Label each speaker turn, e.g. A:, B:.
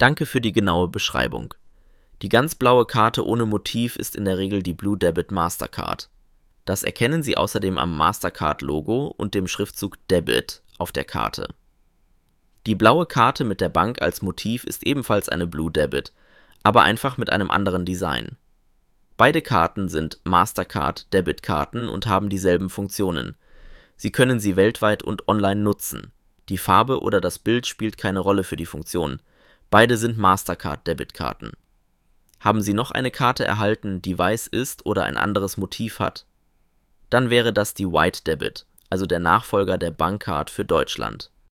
A: Danke für die genaue Beschreibung. Die ganz blaue Karte ohne Motiv ist in der Regel die Blue Debit Mastercard. Das erkennen Sie außerdem am Mastercard-Logo und dem Schriftzug Debit auf der Karte. Die blaue Karte mit der Bank als Motiv ist ebenfalls eine Blue Debit, aber einfach mit einem anderen Design. Beide Karten sind Mastercard-Debitkarten und haben dieselben Funktionen. Sie können sie weltweit und online nutzen. Die Farbe oder das Bild spielt keine Rolle für die Funktion. Beide sind Mastercard-Debitkarten. Haben Sie noch eine Karte erhalten, die weiß ist oder ein anderes Motiv hat? Dann wäre das die White Debit, also der Nachfolger der Bankcard für Deutschland.